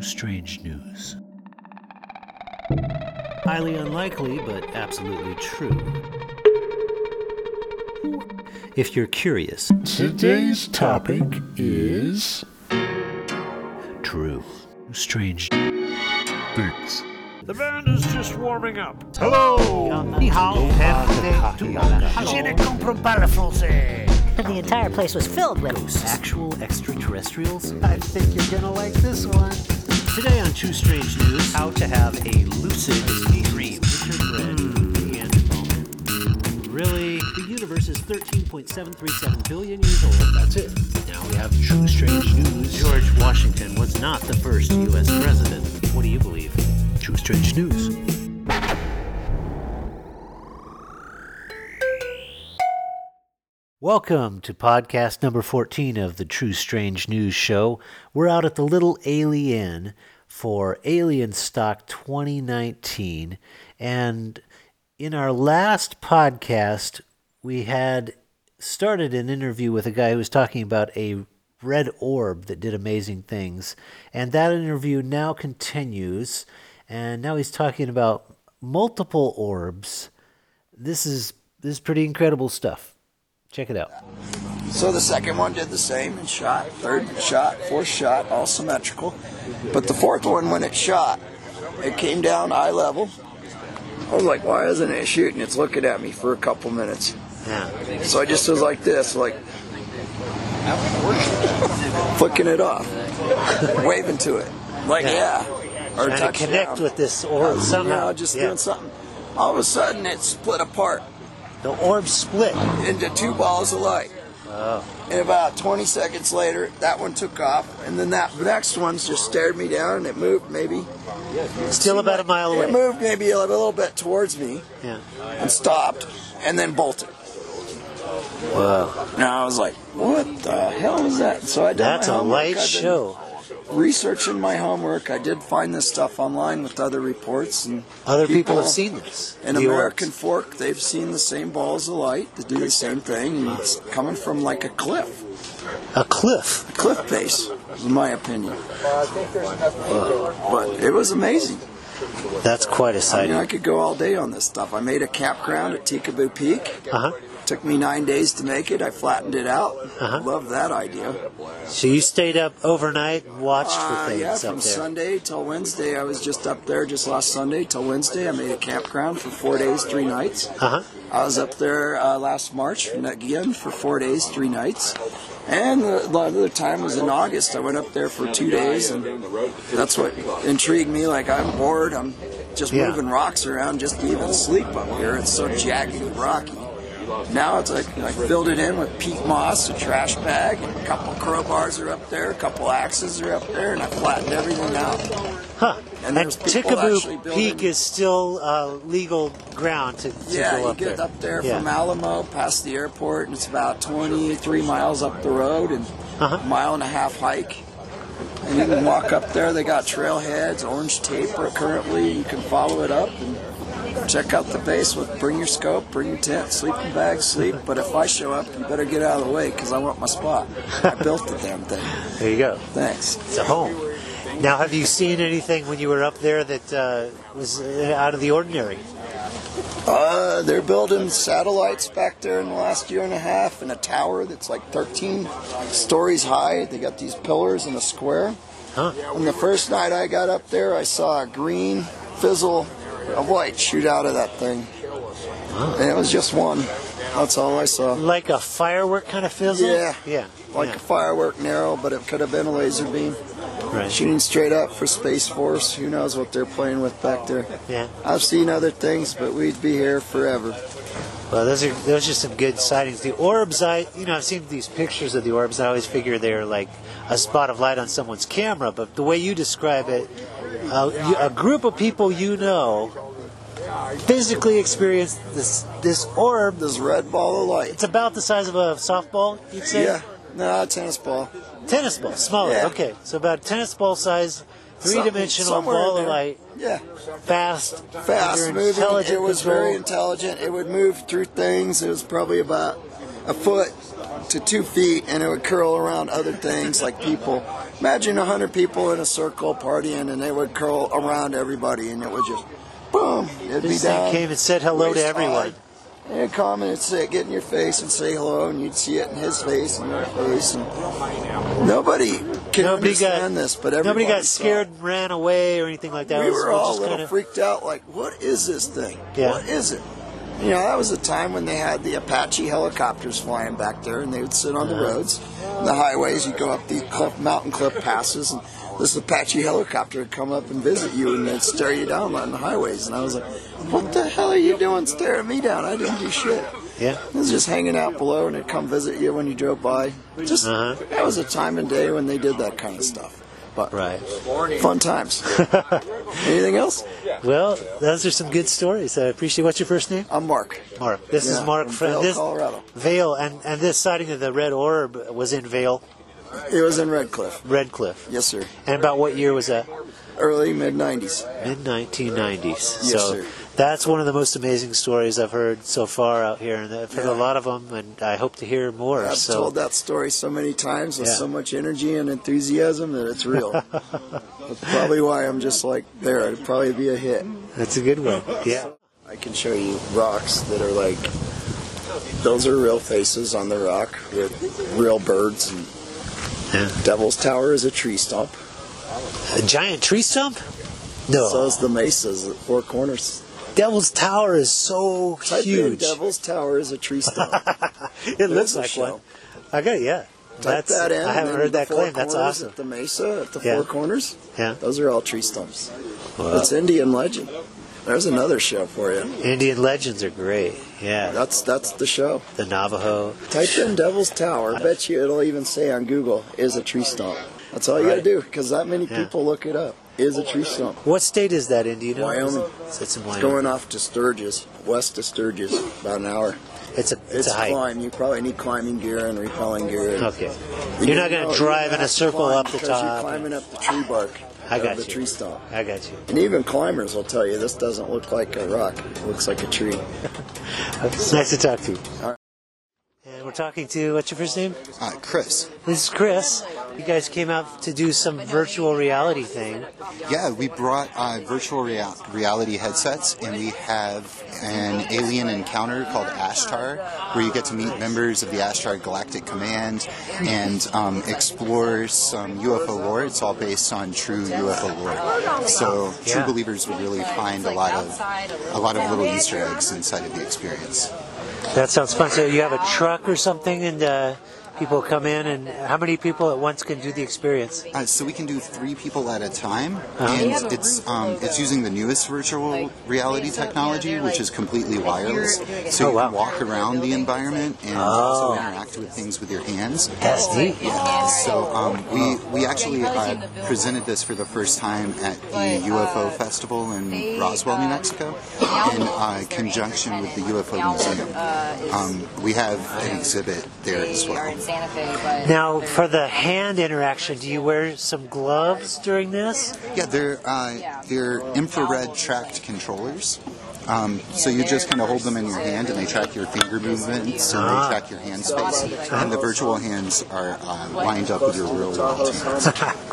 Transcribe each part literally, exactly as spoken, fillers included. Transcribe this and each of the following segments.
strange news. Highly unlikely, but absolutely true. If you're curious, today's topic is true, strange things. The band is just warming up. Hello! The entire place was filled with actual extraterrestrials. I think you're gonna like this one. Today on True Strange News, how to have a lucid dream. Richard Bredd and Really? The universe is thirteen point seven three seven billion years old. That's it. Now we have True Strange News. George Washington was not the first U S president. What do you believe? True Strange News. Welcome to podcast number fourteen of the True Strange News Show. We're out at the Little Alien for Alien Stock twenty nineteen. And in our last podcast, we had started an interview with a guy who was talking about a red orb that did amazing things. And that interview now continues. And now he's talking about multiple orbs. This is this is pretty incredible stuff. Check it out. So the second one did the same and shot. Third shot, fourth shot, all symmetrical. But the fourth one, when it shot, it came down eye level. I was like, why isn't it shooting? It's looking at me for a couple minutes. Yeah. So I just was like this, like flicking it off, waving to it. Like, yeah. yeah. Or Trying to connect down. with this orb somehow. You know, just yeah. doing something. All of a sudden, it split apart. The orb split into two balls of light. Oh. And about twenty seconds later, that one took off, and then that next one just stared me down, and it moved maybe. Still about a mile away. It moved maybe a little bit towards me, yeah. and stopped, and then bolted. Wow. Now I was like, what the hell is that? So I did That's my a homework. light show. Researching my homework, I did find this stuff online with other reports, and other people, people have seen this. In the American orbs. Fork, they've seen the same balls of light that do the same thing, and it's coming from like a cliff. A cliff? A cliff face, in my opinion. Uh, but it was amazing. That's quite a sight. I mean, I could go all day on this stuff. I made a campground at Tikaboo Peak. Uh-huh. Took me nine days to make it. I flattened it out. Uh-huh. Love that idea. So you stayed up overnight and watched uh, for things yeah, up from there? Sunday till Wednesday. I was just up there just last Sunday till Wednesday. I made a campground for four days, three nights. Uh-huh. I was up there uh, last March again for four days, three nights. And the, the other time was in August. I went up there for two days, and that's what intrigued me. Like, I'm bored. I'm just yeah. moving rocks around just to even sleep up here. It's so jagged and rocky. Now it's like I filled it in with peat moss, a trash bag, and a couple crowbars are up there, a couple axes are up there, and I flattened everything out. Huh. And, and Tikaboo Peak building... is still uh, legal ground to, to yeah, go up there. Yeah, you get up there yeah. from Alamo, past the airport, and it's about twenty-three miles up the road, and uh-huh. a mile and a half hike. And you can walk up there. They got trailheads, orange tape currently. You can follow it up and check out the base with bring your scope, bring your tent, sleeping bag, sleep. But if I show up, you better get out of the way because I want my spot. I built the damn thing. There you go. Thanks. It's a home. Now, have you seen anything when you were up there that uh, was out of the ordinary? Uh, they're building satellites back there in the last year and a half, and a tower that's like thirteen stories high. They got these pillars in a square. Huh. And the first night I got up there, I saw a green fizzle of light shoot out of that thing. Huh. And it was just one. That's all I saw. Like a firework kind of fizzle? Yeah. Yeah. Like yeah. a firework narrow, but it could have been a laser beam. Right. Shooting straight up for Space Force. Who knows what they're playing with back there. Yeah. I've seen other things, but we'd be here forever. Well, those are those are some good sightings. The orbs, I you know, I've seen these pictures of the orbs. I always figure they're like a spot of light on someone's camera. But the way you describe it, uh, you, a group of people you know physically experienced this this orb. This red ball of light. It's about the size of a softball, you'd say? Yeah. No, a tennis ball. Tennis ball, smaller. Yeah. Okay, so about a tennis ball size, three-dimensional Somewhere ball in of there. light. Yeah. Fast, Fast under moving. intelligent It was control. very intelligent. It would move through things. It was probably about a foot to two feet, and it would curl around other things like people. Imagine a hundred people in a circle partying, and they would curl around everybody, and it would just boom. It'd This be down. thing came and said hello to waist everyone. high. And it'd come and it'd say, get in your face and say hello, and you'd see it in his face and your face. And nobody can Nobody got understand this, but nobody everybody got saw scared it. and ran away or anything like that. We It was were all a just little kinda- freaked out, like, what is this thing? Yeah. What is it? You know, that was a time when they had the Apache helicopters flying back there, and they would sit on the roads, the highways. You go up these cliff, mountain cliff passes, and this Apache helicopter would come up and visit you, and they'd stare you down on the highways. And I was like, what the hell are you doing staring me down? I didn't do shit. Yeah. It was just hanging out below, and it'd come visit you when you drove by. Just Uh-huh. that was a time and day when they did that kind of stuff. But Right. fun times. Anything else? Well, those are some good stories. I appreciate. What's your first name? I'm Mark. Mark. This is Yeah, Mark from from Vail, this Colorado. Vale, and and this sighting of the red orb was in Vale, It was in Red Cliff. Red Cliff. Yes, sir. And about what year was that? Early mid nineties. Mid nineteen nineties. Yes, so sir. that's one of the most amazing stories I've heard so far out here, and I've heard Yeah. a lot of them, and I hope to hear more. I've so told that story so many times with Yeah. so much energy and enthusiasm that it's real. That's probably why I'm just like there. It'd probably be a hit. that's a good one. Yeah. I can show you rocks that are like, those are real faces on the rock with real birds. And Yeah. Devil's Tower is a tree stump. A giant tree stump? No. So is the mesas at Four Corners. Devil's Tower is so Type in huge. Devil's Tower is a tree stump. It looks There's a like show. one. I got it, yeah. Type That's, that in. I haven't and heard the that Four claim. That's Corners awesome. At the Mesa, at the Yeah. Four Corners. Yeah. Those are all tree stumps. Wow. It's Indian legend. There's another show for you. Indian legends are great. Yeah. That's that's the show. The Navajo. Type in Devil's Tower. I bet you it'll even say on Google, is a tree stump. That's all you Right. got to do, because that many Yeah. people look it up. Is a tree stump. What state is that in? Do you know? Wyoming. It's, it's in It's Wyoming. going off to Sturgis, west of Sturgis, about an hour. It's a it's, It's a a hike. climb. You probably need climbing gear and repelling gear. Okay. You You're not know, going to you drive in have a to circle climb up the because top. You're climbing up the tree bark. I of got the you. tree stump. I got you. And even climbers will tell you this doesn't look like a rock. It looks like a tree. It's nice to talk to you. All right. And we're talking to, what's your first name? Uh, Chris. This is Chris. You guys came out to do some virtual reality thing. Yeah, we brought uh, virtual rea- reality headsets, and we have an alien encounter called Ashtar, where you get to meet members of the Ashtar Galactic Command and um, explore some U F O lore. It's all based on true U F O lore. So true Yeah. believers would really find a lot of a lot of little Easter eggs inside of the experience. That sounds fun. So you have a truck or something, and uh, people come in, and how many people at once can do the experience? Uh, so we can do three people at a time, Uh-huh. and it's um, it's using the newest virtual reality technology, which is completely wireless. So Oh, you wow. can walk around the environment and also interact with things with your hands. That's neat. So um, we we actually uh, presented this for the first time at the U F O Festival in Roswell, New Mexico, in uh, conjunction with the U F O Museum. Um, we have an exhibit there as well. Now, for the hand interaction, do you wear some gloves during this? Yeah, they're uh, they're infrared tracked controllers. Um, so you just kind of hold them in your hand, and they track your finger movements, and they track your hand space. And the virtual hands are uh, lined up with your real world hands.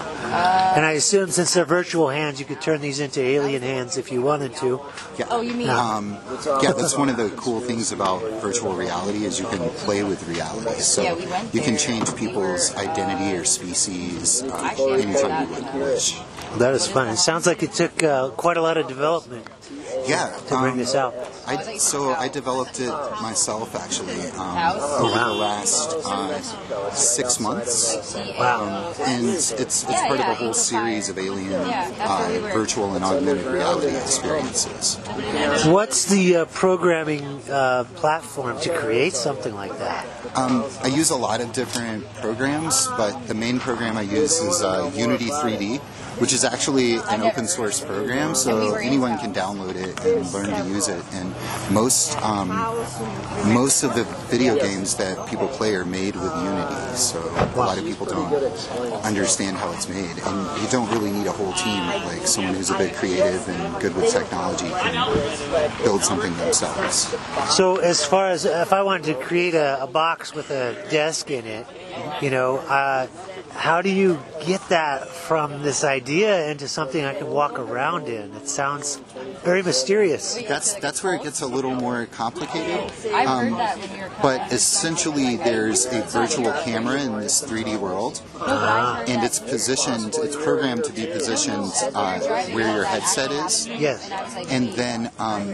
And I assume since they're virtual hands, you could turn these into alien hands if you wanted to. Yeah. Oh, you mean? Um, yeah, that's one of the cool things about virtual reality is you can play with reality. So you can change people's identity or species uh, anytime you would wish. That is fun. It sounds like it took uh, quite a lot of development Yeah. to bring um, this out. I, so I developed it myself, actually, um, over the last uh, six months. Wow. And it's it's part of a whole series of alien uh, virtual and augmented reality experiences. What's the uh, programming uh, platform to create something like that? Um, I use a lot of different programs, but the main program I use is uh, Unity three D, which is actually an open source program, so anyone can download it and learn to use it. And most um, most of the video games that people play are made with Unity, so a lot of people don't understand how it's made. And you don't really need a whole team, like someone who's a bit creative and good with technology can build something themselves. So as far as if I wanted to create a, a box with a desk in it, you know, uh, how do you get that from this idea into something I can walk around in? It sounds very mysterious. That's that's where it gets a little more complicated. Um, but essentially, there's a virtual camera in this three D world, uh, and it's positioned, it's programmed to be positioned uh, where your headset is. Yes. And then um,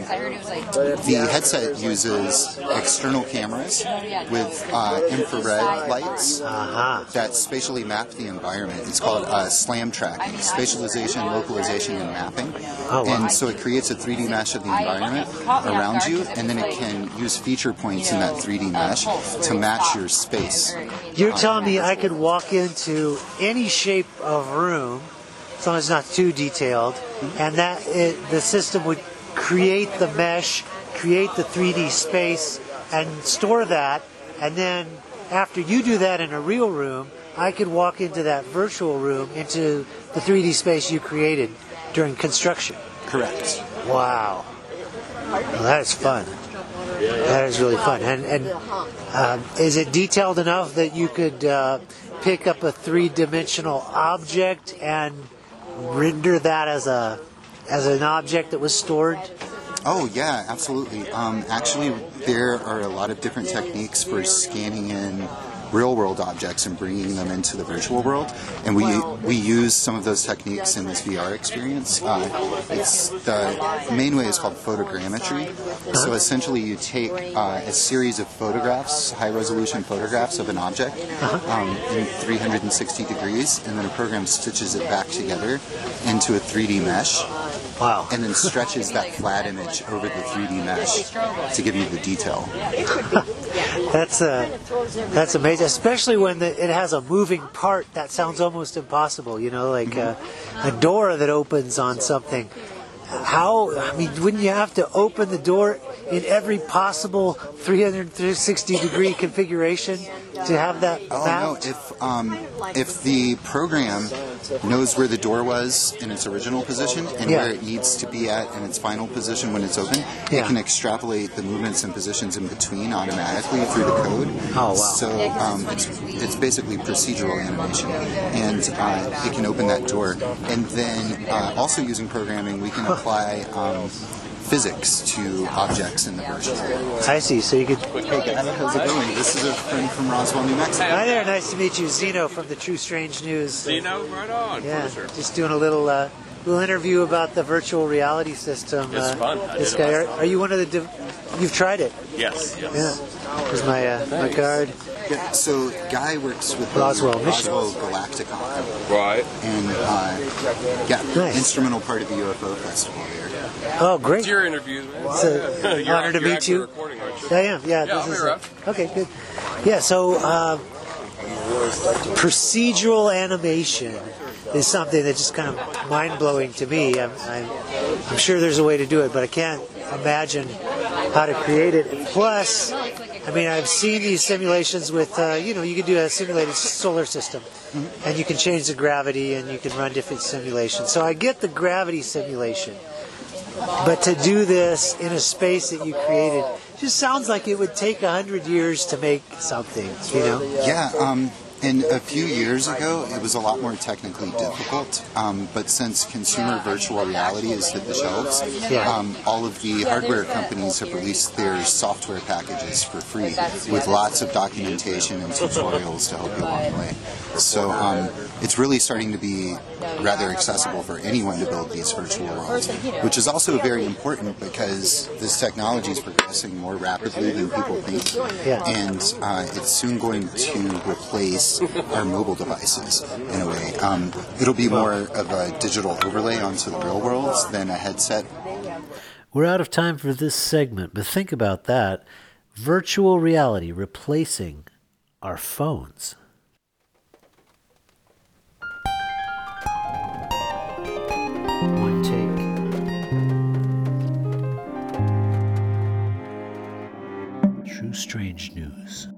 the headset uses external cameras with uh, infrared lights Uh-huh. that spatially map the environment. It's called uh, SLAM tracking, spatialization, localization, and mapping. Oh, wow. And so it creates a three D mesh of the environment around you, and then it can use feature points in that three D mesh to match your space. You're telling me I could walk into any shape of room, as long as it's not too detailed, and that it, the system would create the mesh, create the three D space, and store that, and then after you do that in a real room, I could walk into that virtual room, into the three D space you created during construction. Correct. Wow. Well, that is fun. That is really fun. And, and um, is it detailed enough that you could uh, pick up a three-dimensional object and render that as a as an object that was stored? Oh, yeah, absolutely. Um, actually, there are a lot of different techniques for scanning in real-world objects and bringing them into the virtual world, and we we use some of those techniques in this V R experience. Uh, it's the main way is called photogrammetry. So essentially, you take uh, a series of photographs, high-resolution photographs of an object um, in three hundred sixty degrees, and then a program stitches it back together into a three D mesh. Wow. And then stretches that flat image over the three D mesh to give you the detail. That's uh, that's amazing, especially when the, it has a moving part. That sounds almost impossible, you know, like uh, a door that opens on something. How, I mean, wouldn't you have to open the door in every possible three hundred sixty degree configuration to have that Oh mapped? no! If um, if the program knows where the door was in its original position and Yeah. where it needs to be at in its final position when it's open, Yeah. it can extrapolate the movements and positions in between automatically through the code. Oh, wow. So um, it's it's basically procedural animation, and uh, it can open that door. And then uh, also using programming, we can apply um, physics to objects in the virtual world. I see. So you could. Hey guys, how's it going? This is a friend from Roswell, New Mexico. Hi there. Nice to meet you, Zeno from the True Strange News. Zeno, right on. Yeah, Producer. just doing a little uh, little interview about the virtual reality system. It's uh, fun. I This did it guy, are, myself. are you one of the? Div- You've tried it. Yes, yes. Yeah. Here's my uh, my card. Yeah, so Guy works with the Roswell Mission. Roswell Galacticon, Right. and uh, yeah, Nice. instrumental part of the U F O festival here. Oh, great. It's your interview, man. It's an You're- honor to you're meet actually you. recording, aren't you? I am. Yeah. Yeah, I'll this be is around. okay. Good. Yeah. So uh, procedural animation is something that's just kind of mind blowing to me. I'm, I'm I'm sure there's a way to do it, but I can't imagine how to create it. Plus, I mean, I've seen these simulations with, uh, you know, you can do a simulated solar system, and you can change the gravity, and you can run different simulations. So I get the gravity simulation, but to do this in a space that you created just sounds like it would take a hundred years to make something, you know? Yeah, um, and a few years ago, it was a lot more technically difficult. Um, but since consumer virtual reality has hit the shelves, Yeah. um, all of the hardware companies have released their software packages for free with lots of documentation and tutorials to help you along the way. So um, it's really starting to be rather accessible for anyone to build these virtual worlds, which is also very important because this technology is progressing more rapidly than people think. Yeah. And uh, it's soon going to replace our mobile devices in a way. Um, it'll be more of a digital overlay onto the real world than a headset. We're out of time for this segment, but think about that. Virtual reality replacing our phones. One take. True Strange News.